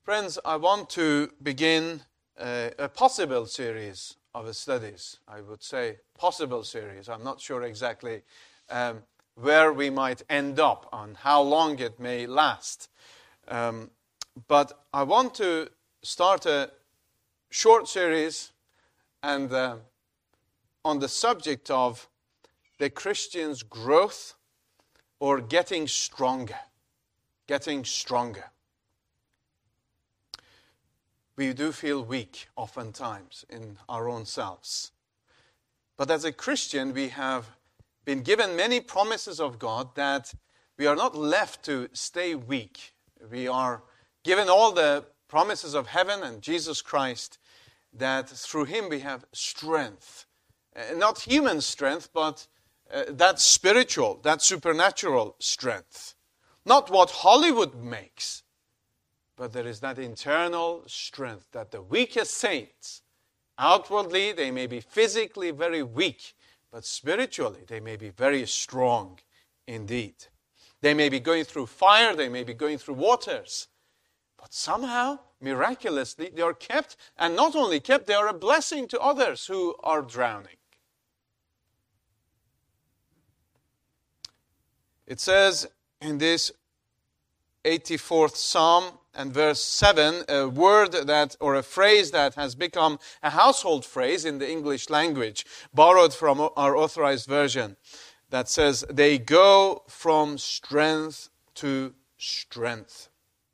Friends, I want to begin a possible series of studies. I would say possible series. I'm not sure exactly where we might end up on how long it may last. But I want to start a short series and on the subject of the Christian's growth or getting stronger. Getting stronger. We do feel weak oftentimes in our own selves. But as a Christian, we have been given many promises of God that we are not left to stay weak. We are given all the promises of heaven and Jesus Christ, that through Him we have strength. Not human strength, but that spiritual, that supernatural strength. Not what Hollywood makes. But there is that internal strength that the weakest saints, outwardly they may be physically very weak, but spiritually they may be very strong indeed. They may be going through fire, they may be going through waters, but somehow, miraculously, they are kept, and not only kept, they are a blessing to others who are drowning. It says in this 84th Psalm, and verse 7, a word that, or a phrase that has become a household phrase in the English language, borrowed from our Authorized Version, that says, they go from strength to strength.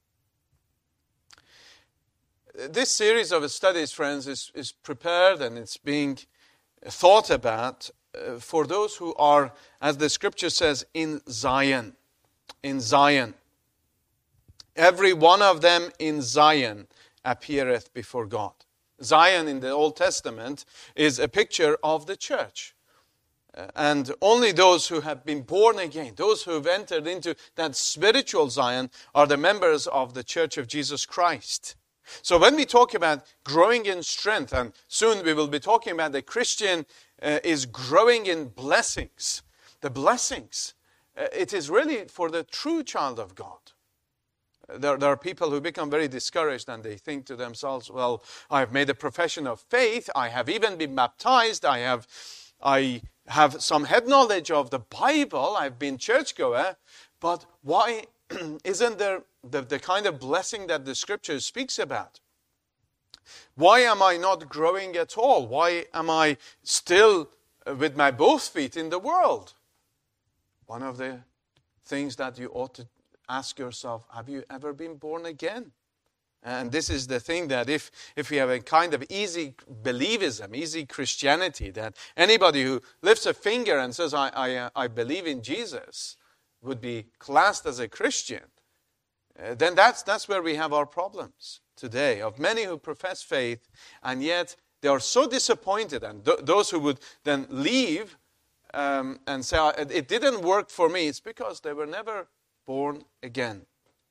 This series of studies, friends, is prepared and it's being thought about for those who are, as the scripture says, in Zion. In Zion. Every one of them in Zion appeareth before God. Zion in the Old Testament is a picture of the church. And only those who have been born again, those who have entered into that spiritual Zion, are the members of the Church of Jesus Christ. So when we talk about growing in strength, and soon we will be talking about the Christian is growing in blessings. The blessings, it is really for the true child of God. There are people who become very discouraged and they think to themselves, well, I have made a profession of faith. I have even been baptized. I have some head knowledge of the Bible. I've been churchgoer. But why isn't there the kind of blessing that the Scripture speaks about? Why am I not growing at all? Why am I still with my both feet in the world? One of the things that you ought to ask yourself, have you ever been born again? And this is the thing, that if we have a kind of easy believism, easy Christianity, that anybody who lifts a finger and says, I believe in Jesus, would be classed as a Christian, then that's where we have our problems today, of many who profess faith, and yet they are so disappointed, and those who would then leave and say, it didn't work for me, it's because they were never born again.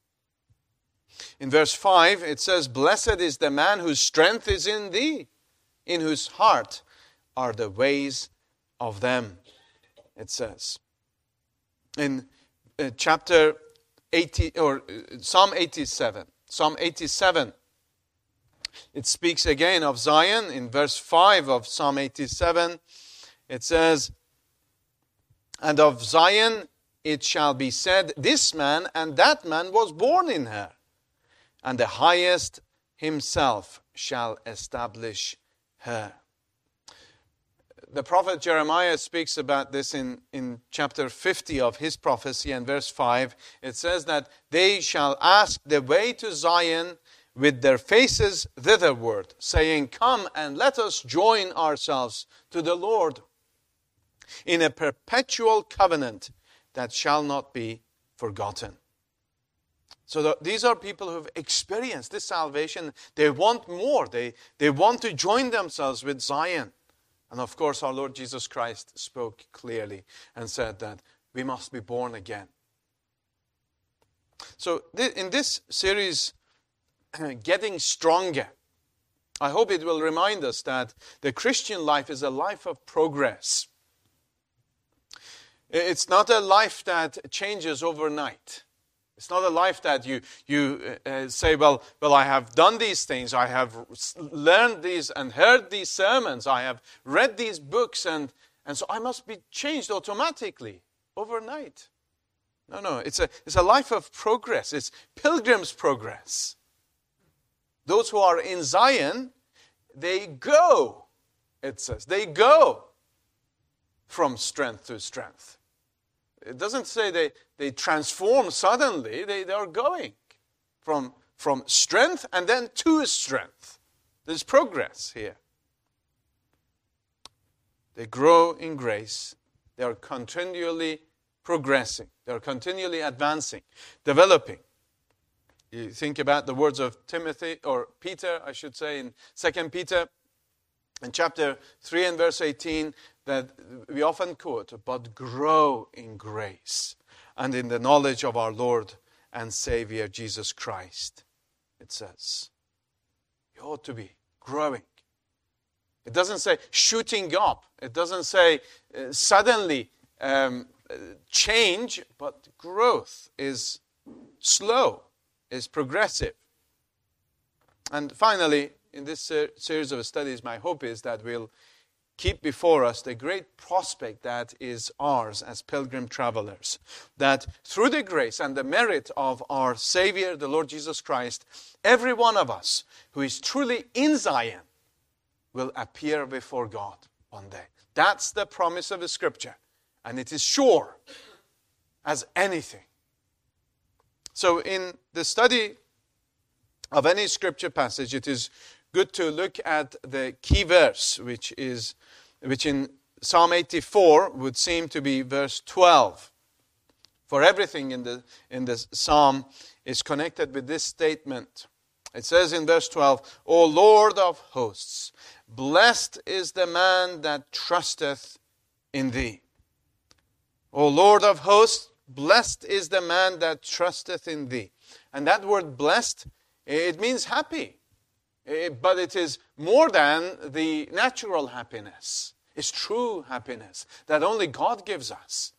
In verse 5, it says, blessed is the man whose strength is in thee, in whose heart are the ways of them, it says. In chapter 80, or Psalm 87, it speaks again of Zion. In verse 5 of Psalm 87, it says, and of Zion it shall be said, this man and that man was born in her, and the highest himself shall establish her. The prophet Jeremiah speaks about this in chapter 50 of his prophecy, and verse 5. It says that they shall ask the way to Zion with their faces thitherward, saying, come and let us join ourselves to the Lord in a perpetual covenant that shall not be forgotten. So these are people who have experienced this salvation. They want more. They want to join themselves with Zion. And of course, our Lord Jesus Christ spoke clearly and said that we must be born again. So in this series, Getting Stronger, I hope it will remind us that the Christian life is a life of progress. It's not a life that changes overnight. It's not a life that you say, well, I have done these things, I have learned these and heard these sermons, I have read these books, and so I must be changed automatically overnight. No, it's a life of progress. It's pilgrim's progress. Those who are in Zion, they go, it says. They go from strength to strength. It doesn't say they transform suddenly. They are going from strength and then to strength. There's progress here. They grow in grace. They are continually progressing. They are continually advancing, developing. You think about the words of Timothy, or Peter, I should say, in 2 Peter, in chapter 3 and verse 18, that we often quote, but grow in grace and in the knowledge of our Lord and Savior Jesus Christ. It says, you ought to be growing. It doesn't say shooting up. It doesn't say suddenly change, but growth is slow, is progressive. And finally, in this series of studies, my hope is that we'll keep before us the great prospect that is ours as pilgrim travelers. That through the grace and the merit of our Savior, the Lord Jesus Christ, every one of us who is truly in Zion will appear before God one day. That's the promise of the Scripture. And it is sure as anything. So in the study of any Scripture passage, it is good to look at the key verse, which in Psalm 84 would seem to be verse 12. For everything in the psalm is connected with this statement. It says in verse 12, O Lord of hosts, blessed is the man that trusteth in thee. O Lord of hosts, blessed is the man that trusteth in thee. And that word blessed, it means happy. But it is more than the natural happiness. It's true happiness that only God gives us.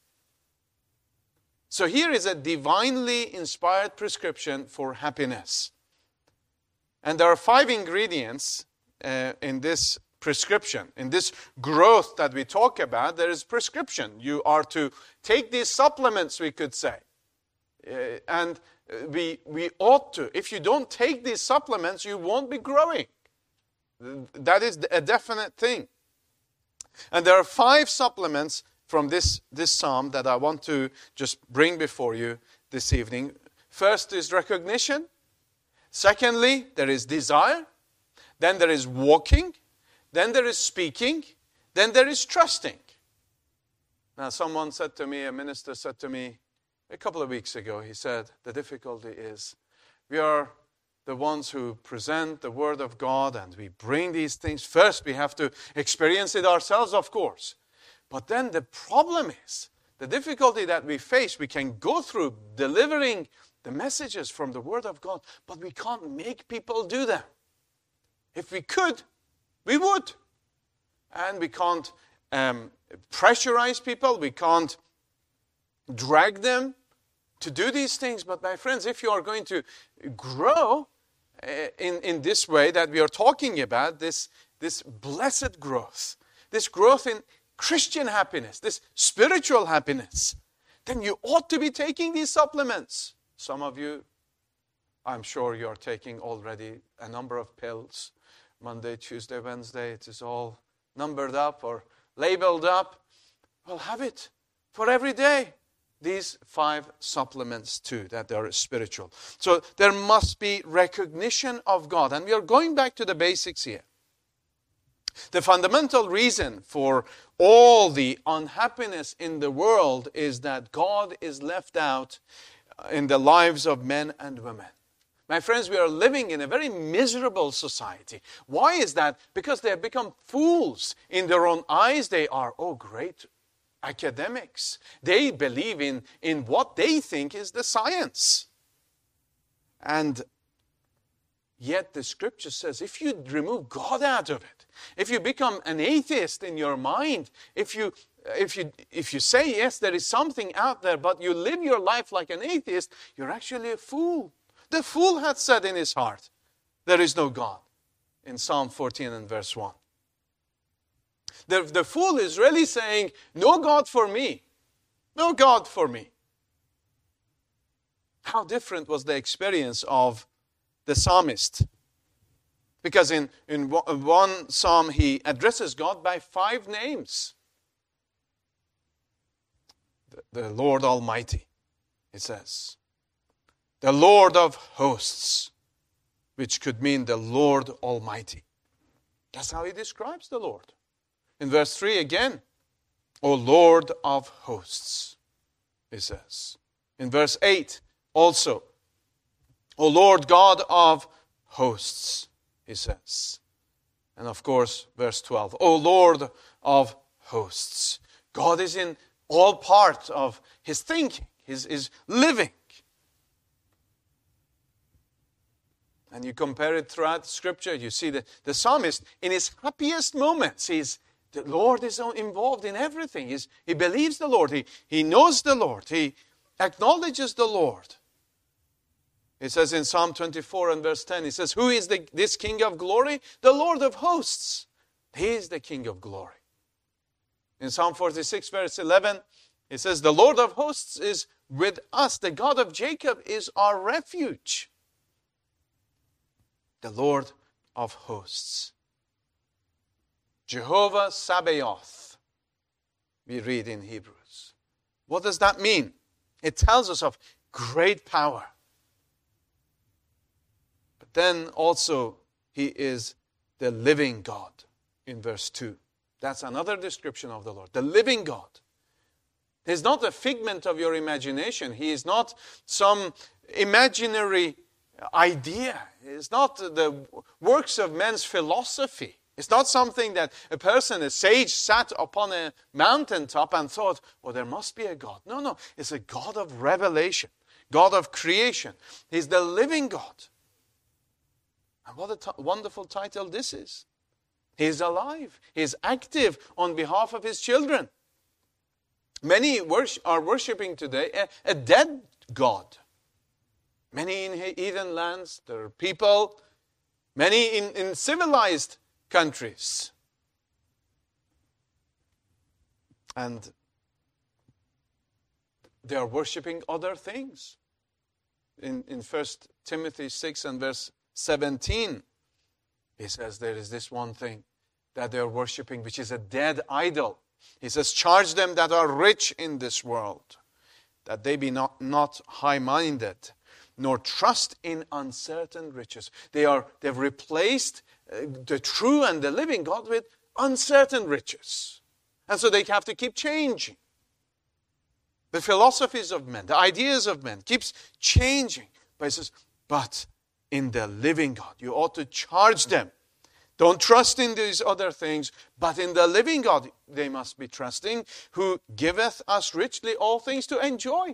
So here is a divinely inspired prescription for happiness. And there are 5 ingredients in this prescription. In this growth that we talk about, there is prescription. You are to take these supplements, we could say. And we ought to. If you don't take these supplements, you won't be growing. That is a definite thing. And there are 5 supplements from this psalm that I want to just bring before you this evening. First is recognition. Secondly, there is desire. Then there is walking. Then there is speaking. Then there is trusting. Now, someone said to me, a minister said to me a couple of weeks ago, he said, the difficulty is we are the ones who present the Word of God and we bring these things. First, we have to experience it ourselves, of course. But then the problem is, the difficulty that we face, we can go through delivering the messages from the Word of God, but we can't make people do them. If we could, we would. And we can't pressurize people. We can't drag them to do these things. But my friends, if you are going to grow in this way that we are talking about, this blessed growth, this growth in Christian happiness, this spiritual happiness, then you ought to be taking these supplements. Some of you, I'm sure you are taking already a number of pills. Monday, Tuesday, Wednesday, it is all numbered up or labeled up. Well, have it for every day. These 5 supplements too, that are spiritual. So there must be recognition of God. And we are going back to the basics here. The fundamental reason for all the unhappiness in the world is that God is left out in the lives of men and women. My friends, we are living in a very miserable society. Why is that? Because they have become fools. In their own eyes, they are, great academics. They believe in what they think is the science. And yet the Scripture says, if you remove God out of it, if you become an atheist in your mind, if you if you say, yes, there is something out there, but you live your life like an atheist, you're actually a fool. The fool hath said in his heart, there is no God. In Psalm 14 and verse 1. The fool is really saying, no God for me. No God for me. How different was the experience of the psalmist? Because in one psalm, he addresses God by 5 names. The Lord Almighty, it says. The Lord of hosts, which could mean the Lord Almighty. That's how he describes the Lord. In verse 3 again, O Lord of hosts, he says. In verse 8 also, O Lord God of hosts, he says. And of course, verse 12, O Lord of hosts. God is in all parts of his thinking, his living. And you compare it throughout Scripture, you see that the psalmist, in his happiest moments, the Lord is involved in everything. He believes the Lord. He knows the Lord. He acknowledges the Lord. It says in Psalm 24 and verse 10, it says, who is this King of glory? The Lord of hosts. He is the King of glory. In Psalm 46 verse 11, it says, the Lord of hosts is with us. The God of Jacob is our refuge. The Lord of hosts. Jehovah Sabaoth, we read in Hebrews. What does that mean? It tells us of great power. But then also, he is the living God in verse 2. That's another description of the Lord. The living God. He's not a figment of your imagination. He is not some imaginary idea. It's not the works of men's philosophy. It's not something that a person, a sage, sat upon a mountaintop and thought, oh, there must be a God. No. It's a God of revelation, God of creation. He's the living God. And what a wonderful title this is. He's alive. He's active on behalf of his children. Many are worshipping today a dead God. Many in heathen lands, there are people, many in civilized countries. And they are worshipping other things. In 1 Timothy 6 and verse 17, he says there is this one thing that they are worshipping, which is a dead idol. He says, charge them that are rich in this world, that they be not high-minded, nor trust in uncertain riches. They've replaced the true and the living God with uncertain riches. And so they have to keep changing. The philosophies of men, the ideas of men keeps changing. But he says, but in the living God, you ought to charge them. Don't trust in these other things, but in the living God they must be trusting, who giveth us richly all things to enjoy.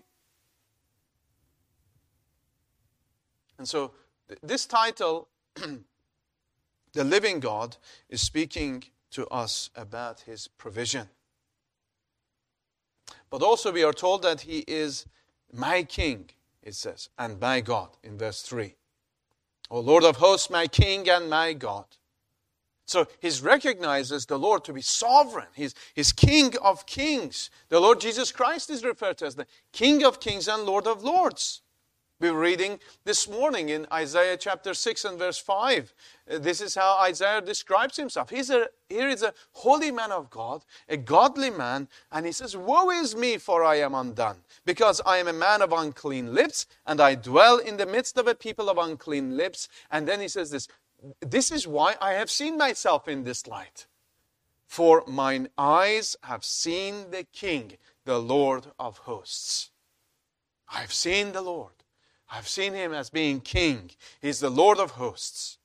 And so this title, The Living God, is speaking to us about his provision. But also we are told that he is my King, it says, and my God in verse 3. O Lord of hosts, my King and my God. So he recognizes the Lord to be sovereign. He's King of kings. The Lord Jesus Christ is referred to as the King of kings and Lord of lords. We were reading this morning in Isaiah chapter 6 and verse 5. This is how Isaiah describes himself. Here is a holy man of God, a godly man, and he says, woe is me, for I am undone, because I am a man of unclean lips, and I dwell in the midst of a people of unclean lips. And then he says this is why I have seen myself in this light. For mine eyes have seen the King, the Lord of hosts. I have seen the Lord. I've seen him as being King. He's the Lord of hosts.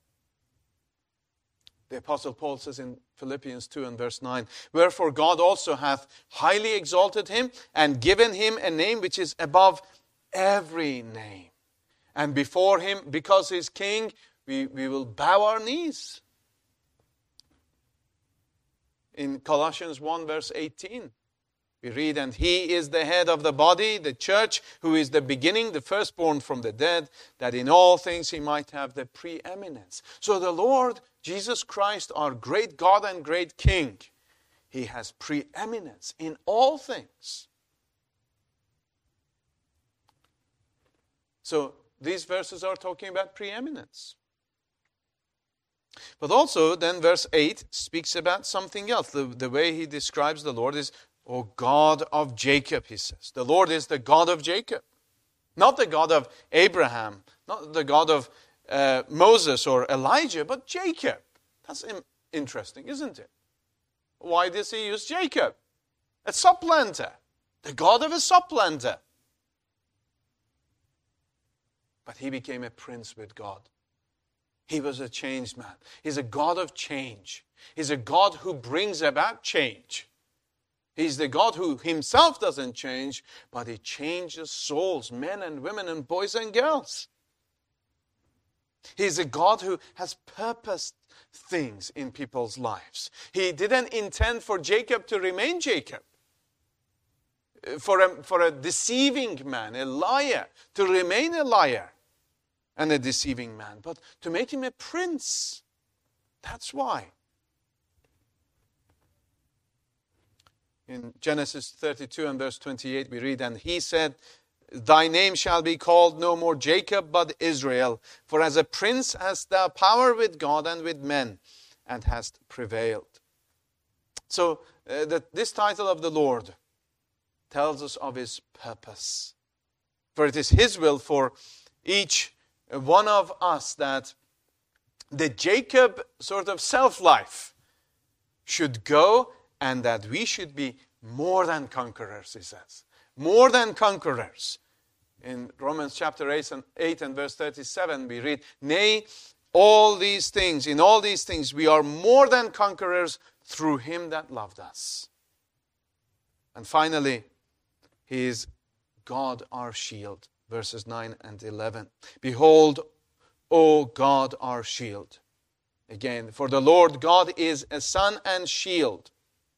The Apostle Paul says in Philippians 2 and verse 9, wherefore God also hath highly exalted him and given him a name which is above every name. And before him, because he's King, we will bow our knees. In Colossians 1 verse 18, we read, and He is the head of the body, the church, who is the beginning, the firstborn from the dead, that in all things He might have the preeminence. So the Lord Jesus Christ, our great God and great King, He has preeminence in all things. So these verses are talking about preeminence. But also then verse 8 speaks about something else. The way he describes the Lord is, O God of Jacob, he says. The Lord is the God of Jacob. Not the God of Abraham, not the God of Moses or Elijah, but Jacob. That's interesting, isn't it? Why does he use Jacob? A supplanter. The God of a supplanter. But he became a prince with God. He was a changed man. He's a God of change. He's a God who brings about change. He's the God who himself doesn't change, but he changes souls, men and women and boys and girls. He's a God who has purposed things in people's lives. He didn't intend for Jacob to remain Jacob. For a deceiving man, a liar, to remain a liar and a deceiving man, but to make him a prince. That's why. In Genesis 32 and verse 28 we read, and he said, Thy name shall be called no more Jacob, but Israel. For as a prince hast thou power with God and with men, and hast prevailed. So this title of the Lord tells us of his purpose. For it is his will for each one of us that the Jacob sort of self-life should go, and that we should be more than conquerors, he says. More than conquerors. In Romans chapter 8 and verse 37 we read, Nay, in all these things we are more than conquerors through him that loved us. And finally, he is God our shield. Verses 9 and 11. Behold, O God our shield. Again, for the Lord God is a sun and shield.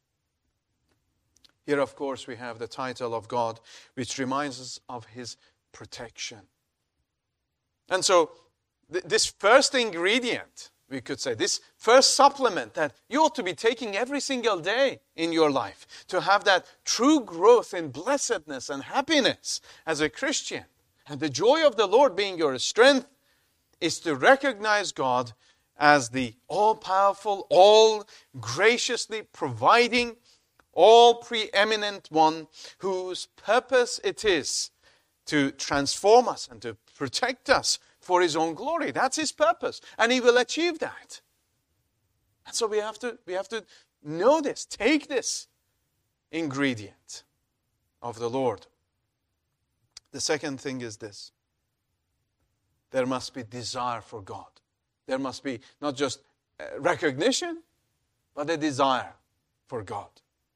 Here, of course, we have the title of God, which reminds us of his protection. And so, this first ingredient, we could say, this first supplement that you ought to be taking every single day in your life, to have that true growth in blessedness and happiness as a Christian, and the joy of the Lord being your strength, is to recognize God as the all-powerful, all-graciously providing, all-preeminent one, whose purpose it is to transform us and to protect us for his own glory. That's his purpose, and he will achieve that. And so we have to know this, take this ingredient of the Lord. The second thing is this. There must be desire for God. There must be not just recognition, but a desire for God.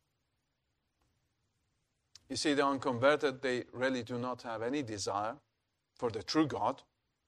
You see, the unconverted, they really do not have any desire for the true God.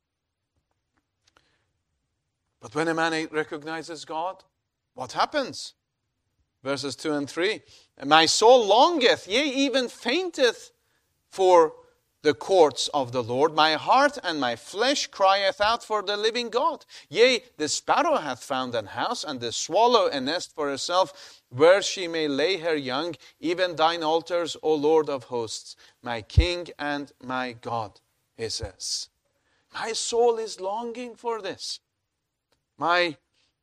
But when a man recognizes God, what happens? Verses 2 and 3. My soul longeth, yea, even fainteth for the courts of the Lord. My heart and my flesh crieth out for the living God. Yea, the sparrow hath found an house, and the swallow a nest for herself, where she may lay her young, even thine altars, O Lord of hosts, my King and my God, he says. My soul is longing for this. I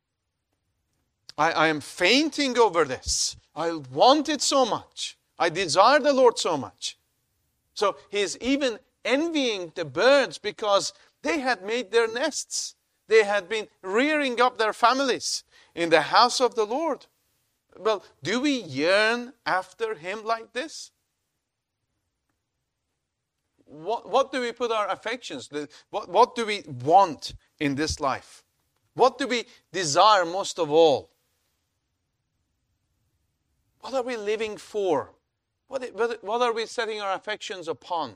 am fainting over this. I want it so much. I desire the Lord so much. So he's even envying the birds because they had made their nests. They had been rearing up their families in the house of the Lord. Well, do we yearn after him like this? What do we put our affections? What do we want in this life? What do we desire most of all? What are we living for? What are we setting our affections upon?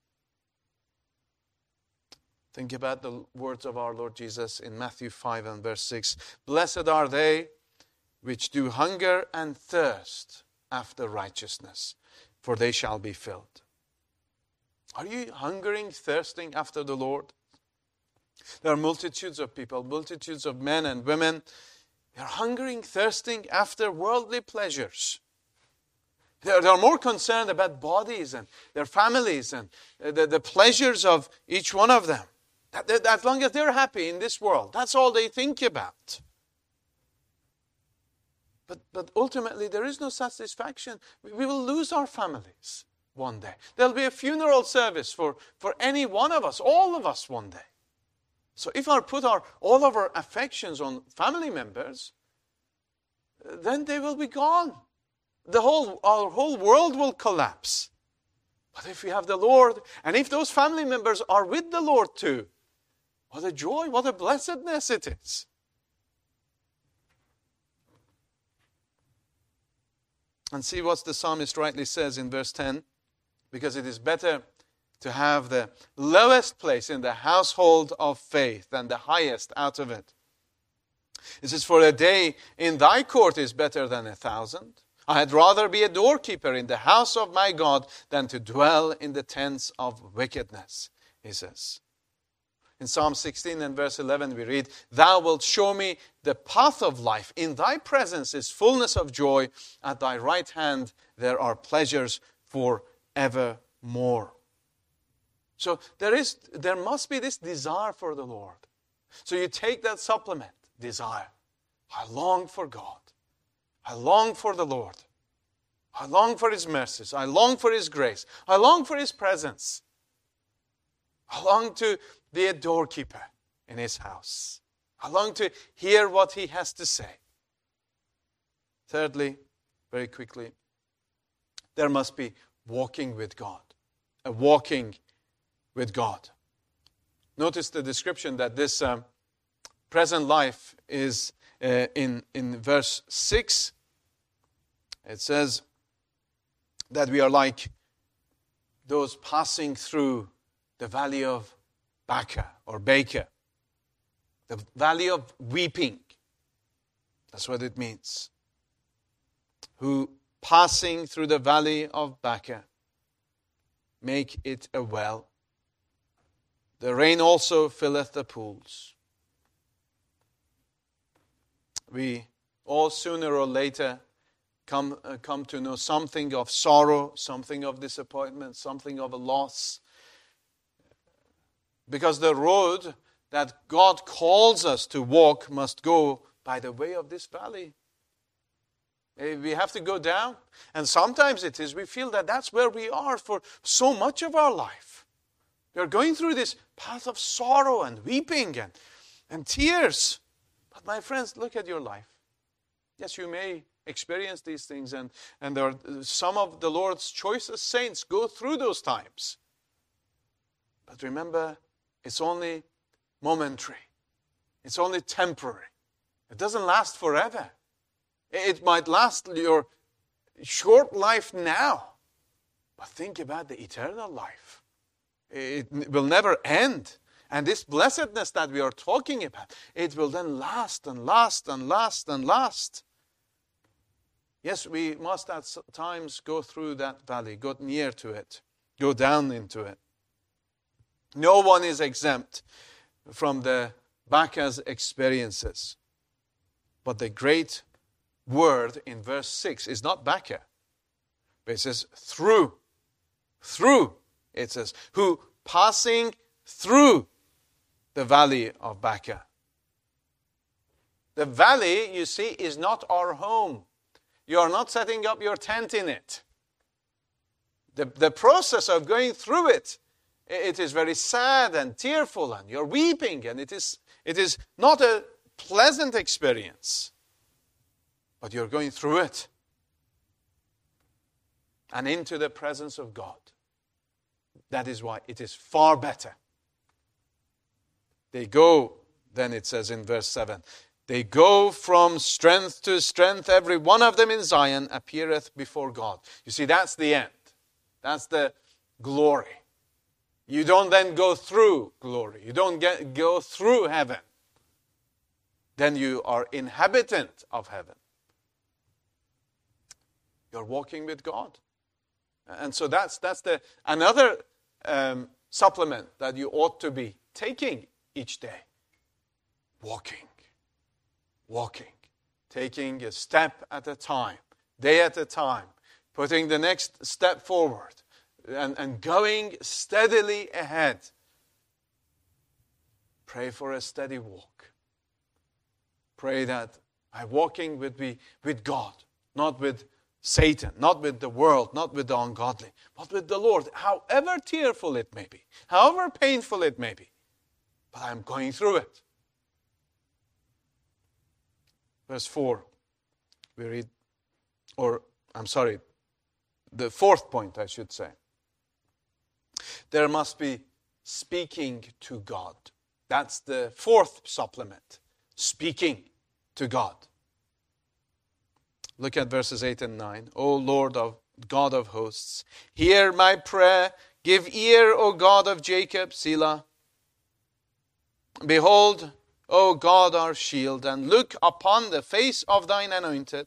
Think about the words of our Lord Jesus in Matthew 5 and verse 6. Blessed are they which do hunger and thirst after righteousness, for they shall be filled. Are you hungering, thirsting after the Lord? There are multitudes of people, multitudes of men and women. They are hungering, thirsting after worldly pleasures. They are more concerned about bodies and their families and the pleasures of each one of them. As long as they're happy in this world, that's all they think about. But ultimately, there is no satisfaction. We will lose our families one day. There'll be a funeral service for any one of us, all of us one day. So if I put all of our affections on family members, then they will be gone. Our whole world will collapse. But if we have the Lord, and if those family members are with the Lord too, what a joy, what a blessedness it is. And see what the psalmist rightly says in verse 10, because it is better to have the lowest place in the household of faith than the highest out of it. It says, for a day in thy court is better than 1,000. I had rather be a doorkeeper in the house of my God than to dwell in the tents of wickedness, he says. In Psalm 16 and verse 11 we read, thou wilt show me the path of life. In thy presence is fullness of joy. At thy right hand there are pleasures for evermore. So there must be this desire for the Lord. So you take that supplement, desire. I long for God. I long for the Lord. I long for His mercies. I long for His grace. I long for His presence. I long to be a doorkeeper in His house. I long to hear what He has to say. Thirdly, very quickly, there must be walking with God. A walking with God. Notice the description that this present life is in verse 6. It says that we are like those passing through the valley of Baca or Baker. The valley of weeping. That's what it means. Who passing through the valley of Baca make it a well. The rain also filleth the pools. We all sooner or later come to know something of sorrow, something of disappointment, something of a loss. Because the road that God calls us to walk must go by the way of this valley. We have to go down. And sometimes it is, we feel that that's where we are for so much of our life. We are going through this path of sorrow and weeping and tears. But my friends, look at your life. Yes, you may experience these things, and there are some of the Lord's choicest saints go through those times. But remember, it's only momentary. It's only temporary. It doesn't last forever. It might last your short life now, but think about the eternal life. It will never end. And this blessedness that we are talking about, it will then last and last and last and last. Yes, we must at times go through that valley, go near to it, go down into it. No one is exempt from the Baca's experiences. But the great word in verse 6 is not Baca, but it says through. Through, it says, who passing through the valley of Baca. The valley, you see, is not our home. You are not setting up your tent in it. The process of going through it is very sad and tearful, and you're weeping, and it is not a pleasant experience. But you're going through it and into the presence of God. That is why it is far better. They go, then it says in verse 7, they go from strength to strength, every one of them in Zion appeareth before God. You see, that's the end. That's the glory. You don't then go through glory. You don't go through heaven. Then you are inhabitant of heaven. You're walking with God. And so that's another supplement that you ought to be taking each day. Walking. Taking a step at a time, day at a time, putting the next step forward and going steadily ahead. Pray for a steady walk. Pray that my walking would be with God, not with Satan, not with the world, not with the ungodly, but with the Lord, however tearful it may be, however painful it may be. But I'm going through it. Verse 4, we read, the fourth point, I should say. There must be speaking to God. That's the fourth supplement, speaking to God. Look at verses 8 and 9. O Lord of God of hosts, hear my prayer. Give ear, O God of Jacob, Selah. Behold, O God, our shield, and look upon the face of thine anointed.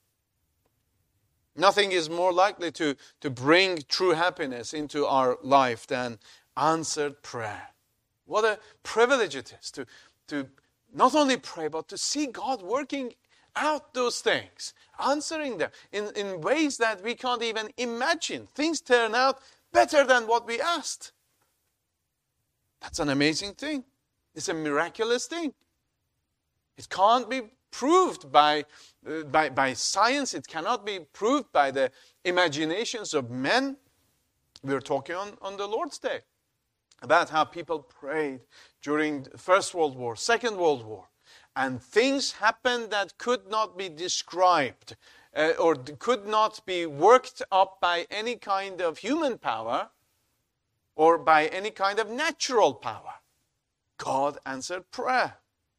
Nothing is more likely to bring true happiness into our life than answered prayer. What a privilege it is to not only pray, but to see God working out those things, answering them in ways that we can't even imagine. Things turn out better than what we asked. That's an amazing thing. It's a miraculous thing. It can't be proved by science. It cannot be proved by the imaginations of men. We were talking on the Lord's Day about how people prayed during the First World War, Second World War. And things happened that could not be described or could not be worked up by any kind of human power or by any kind of natural power. God answered prayer.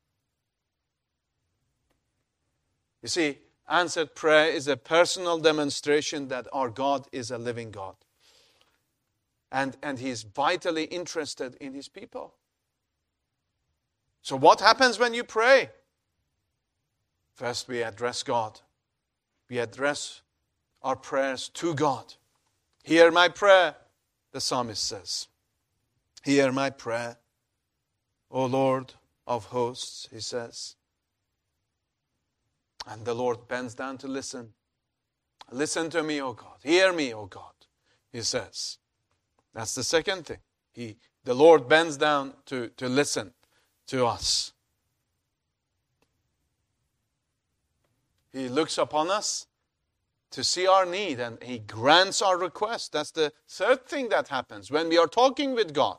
You see, answered prayer is a personal demonstration that our God is a living God. And He is vitally interested in His people. So what happens when you pray? First, we address God. We address our prayers to God. Hear my prayer, the psalmist says. Hear my prayer, O Lord of hosts, he says. And the Lord bends down to listen. Listen to me, O God. Hear me, O God, he says. That's the second thing. The Lord bends down to listen to us. He looks upon us to see our need and He grants our request. That's the third thing that happens when we are talking with God.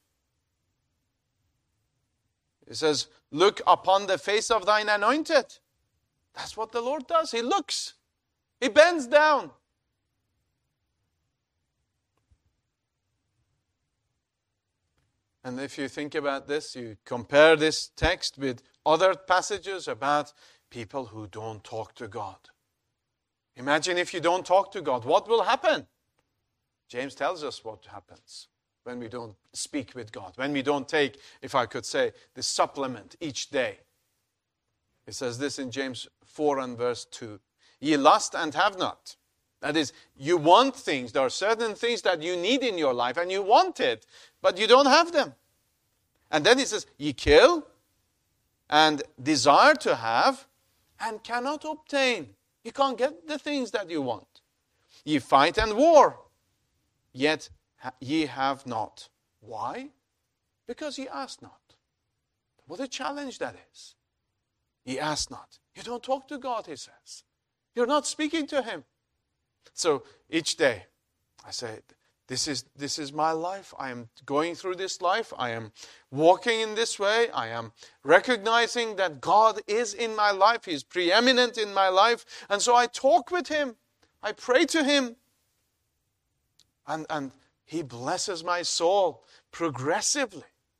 He says, look upon the face of thine anointed. That's what the Lord does. He looks. He bends down. And if you think about this, you compare this text with other passages about people who don't talk to God. Imagine if you don't talk to God, what will happen? James tells us what happens when we don't speak with God, when we don't take, if I could say, the supplement each day. It says this in James 4 and verse 2. Ye lust and have not. That is, you want things. There are certain things that you need in your life and you want it, but you don't have them. And then it says, ye kill and desire to have and cannot obtain. You can't get the things that you want. Ye fight and war, yet ye have not. Why? Because ye ask not. What a challenge that is. Ye ask not. You don't talk to God, he says. You're not speaking to Him. So each day, I say, this is my life. I am going through this life. I am walking in this way. I am recognizing that God is in my life. He is preeminent in my life. And so I talk with Him. I pray to Him. And He blesses my soul progressively.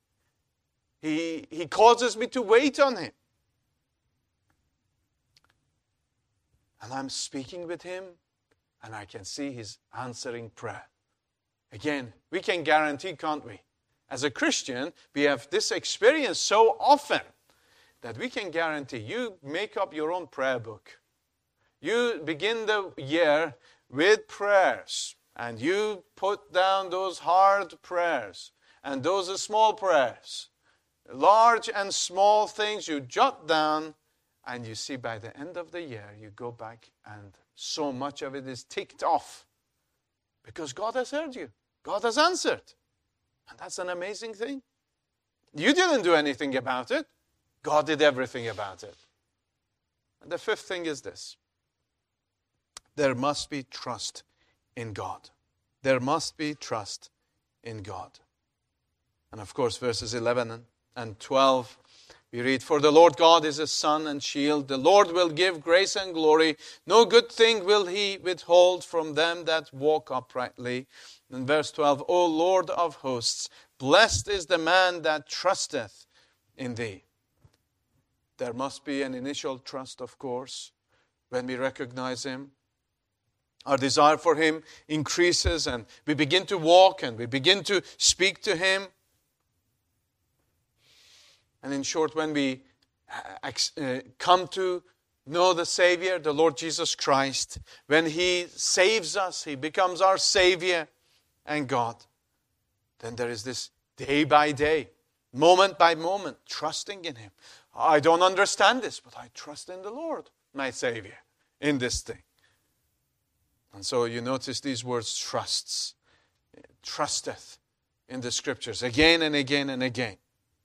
He causes me to wait on Him. And I'm speaking with Him, and I can see His answering prayer. Again, we can guarantee, can't we? As a Christian, we have this experience so often that we can guarantee you make up your own prayer book. you begin the year with prayers, and you put down those hard prayers and those small prayers, large and small things you jot down, and you see by the end of the year you go back and so much of it is ticked off because God has heard you. God has answered. And that's an amazing thing. You didn't do anything about it. God did everything about it. And the fifth thing is this. There must be trust in God. There must be trust in God. And of course, verses 11 and 12, we read, "For the Lord God is a sun and shield. The Lord will give grace and glory. No good thing will he withhold from them that walk uprightly." In verse 12, "O Lord of hosts, blessed is the man that trusteth in thee." There must be an initial trust, of course, when we recognize him. Our desire for him increases and we begin to walk and we begin to speak to him. And in short, when we come to know the Savior, the Lord Jesus Christ, when he saves us, he becomes our Savior and God, then there is this day by day, moment by moment, trusting in him. I don't understand this, but I trust in the Lord, my Savior, in this thing. And so you notice these words, trusts, trusteth, in the Scriptures, again and again and again.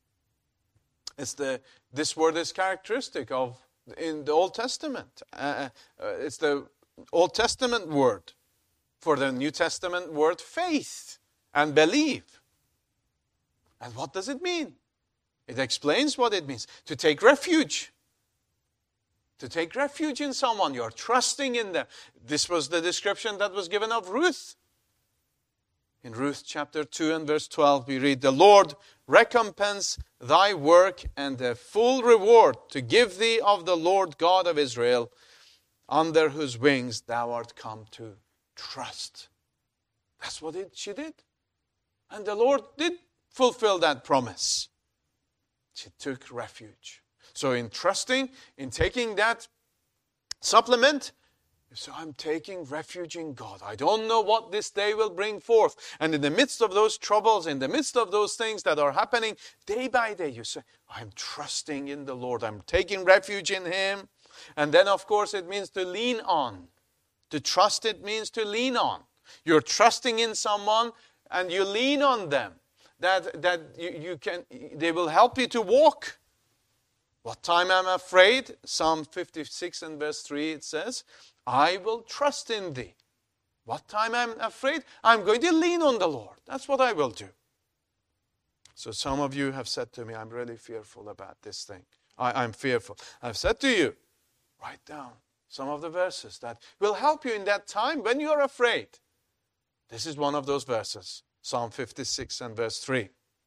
This word is characteristic of in the Old Testament. It's the Old Testament word for the New Testament word faith and believe. And what does it mean? It explains what it means. To take refuge. To take refuge in someone. You're trusting in them. This was the description that was given of Ruth. In Ruth chapter 2 and verse 12 we read, "The Lord recompense thy work and the full reward to give thee of the Lord God of Israel, under whose wings thou art come to trust." That's what she did. And the Lord did fulfill that promise. She took refuge. So in trusting, in taking that supplement, so I'm taking refuge in God. I don't know what this day will bring forth. And in the midst of those troubles, in the midst of those things that are happening day by day, you say, I'm trusting in the Lord. I'm taking refuge in him. And then, of course, it means to lean on. To trust, it means to lean on. You're trusting in someone and you lean on them. That you can, they will help you to walk. What time I'm afraid, Psalm 56 and verse 3, it says, I will trust in thee. What time I'm afraid, I'm going to lean on the Lord. That's what I will do. So some of you have said to me, I'm really fearful about this thing. I'm fearful. I've said to you, write down some of the verses that will help you in that time when you're afraid. This is one of those verses, Psalm 56 and verse 3.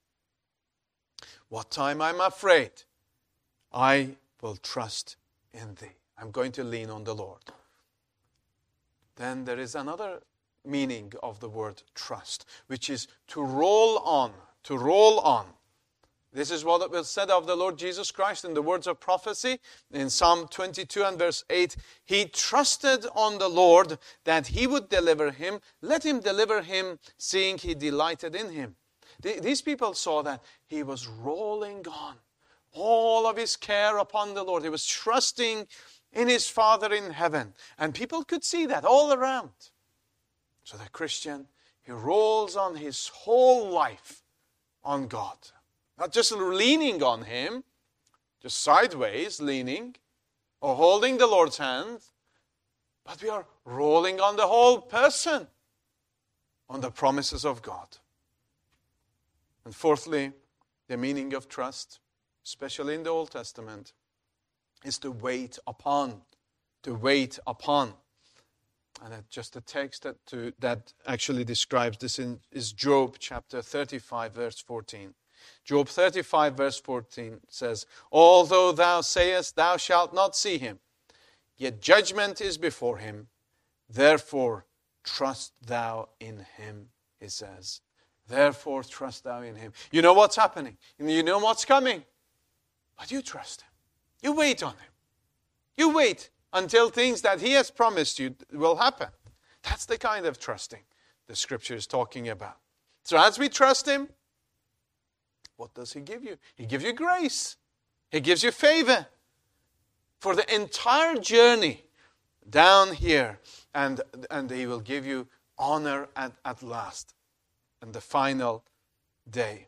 What time I'm afraid, I will trust in thee. I'm going to lean on the Lord. Then there is another meaning of the word trust, which is to roll on, to roll on. This is what was said of the Lord Jesus Christ in the words of prophecy in Psalm 22 and verse 8. He trusted on the Lord that he would deliver him. Let him deliver him, seeing he delighted in him. These people saw that he was rolling on, all of his care upon the Lord. He was trusting in his Father in heaven. And people could see that all around. So the Christian, he rolls on his whole life on God. Not just leaning on him, just sideways leaning, or holding the Lord's hand, but we are rolling on the whole person, on the promises of God. And fourthly, the meaning of trust, especially in the Old Testament, is to wait upon. To wait upon. And just a text that actually describes this is Job chapter 35, verse 14. Job 35, verse 14 says, Although thou sayest thou shalt not see him, yet judgment is before him. Therefore trust thou in him, he says. Therefore trust thou in him. You know what's happening. You know what's coming. But you trust him. You wait on him. You wait until things that He has promised you will happen. That's the kind of trusting the Scripture is talking about. So as we trust Him, what does He give you? He gives you grace. He gives you favor for the entire journey down here. And He will give you honor at last, and the final day.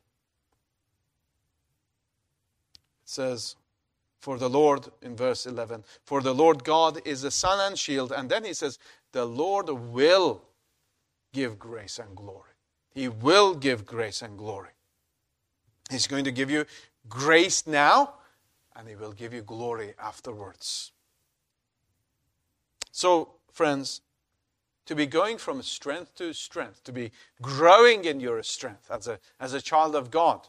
It says, for the Lord, in verse 11, for the Lord God is a sun and shield. And then He says, the Lord will give grace and glory. He will give grace and glory. He's going to give you grace now, and He will give you glory afterwards. So, friends, to be going from strength to strength, to be growing in your strength as a child of God,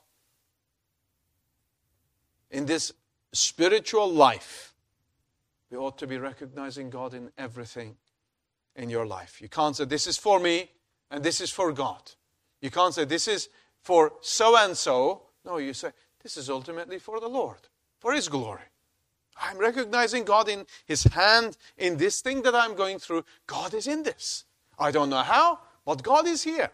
in this spiritual life, we ought to be recognizing God in everything in your life. You can't say, this is for me and this is for God. You can't say, this is for so-and-so. No, you say, this is ultimately for the Lord, for His glory. I'm recognizing God in His hand in this thing that I'm going through. God is in this. I don't know how, but God is here.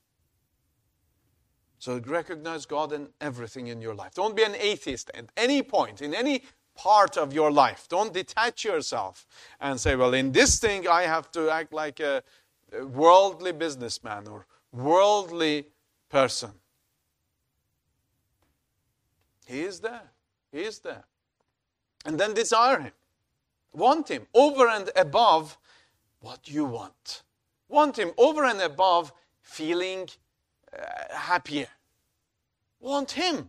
So recognize God in everything in your life. Don't be an atheist at any point, in any part of your life. Don't detach yourself and say, well, in this thing I have to act like a worldly businessman or worldly person. He is there. He is there. And then desire Him. Want Him over and above what you want. Want Him over and above feeling happier. Want Him.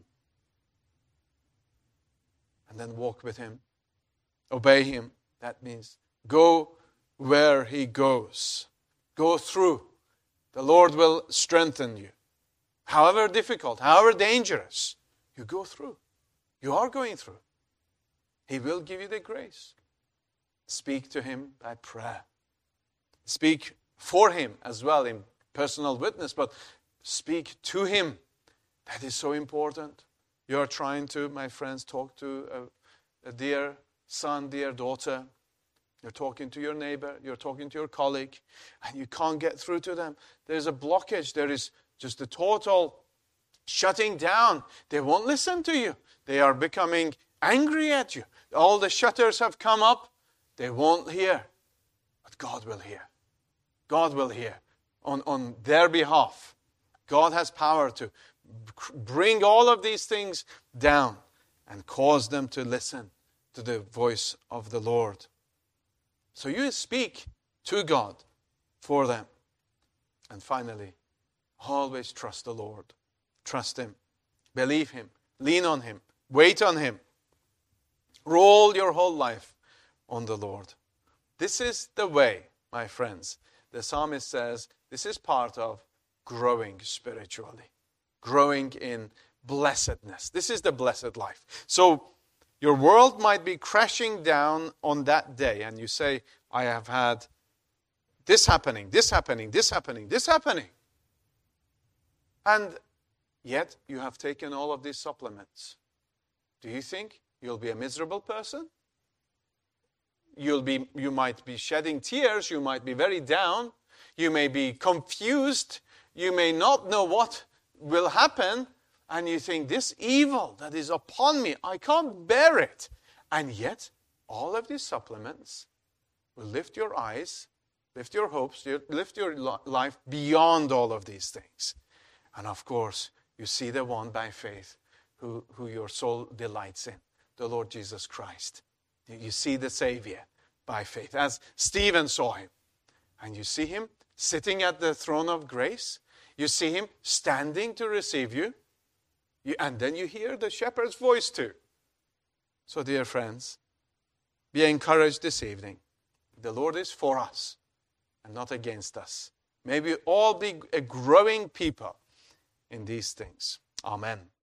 And then walk with Him. Obey Him. That means go where He goes. Go through. The Lord will strengthen you. However difficult, however dangerous, you go through. You are going through. He will give you the grace. Speak to Him by prayer. Speak for Him as well in personal witness, but speak to Him. That is so important. You are trying to, my friends, talk to a dear son, dear daughter. You're talking to your neighbor. You're talking to your colleague. And you can't get through to them. There's a blockage. There is just a total shutting down. They won't listen to you. They are becoming angry at you. All the shutters have come up. They won't hear. But God will hear. God will hear on their behalf. God has power to bring all of these things down and cause them to listen to the voice of the Lord. So you speak to God for them. And finally, always trust the Lord. Trust Him. Believe Him. Lean on Him. Wait on Him. Roll your whole life on the Lord. This is the way, my friends. The psalmist says this is part of growing spiritually. Growing in blessedness. This is the blessed life. So your world might be crashing down on that day, and you say, I have had this happening, this happening, this happening, this happening. And yet you have taken all of these supplements. Do you think you'll be a miserable person? You might be shedding tears, you might be very down, you may be confused, you may not know what will happen, and you think, this evil that is upon me, I can't bear it. And yet, all of these supplements will lift your eyes, lift your hopes, lift your life beyond all of these things. And of course, you see the one by faith who your soul delights in, the Lord Jesus Christ. You see the Savior by faith, as Stephen saw Him. And you see Him sitting at the throne of grace. You see Him standing to receive you. And then you hear the shepherd's voice too. So dear friends, be encouraged this evening. The Lord is for us and not against us. May we all be a growing people in these things. Amen.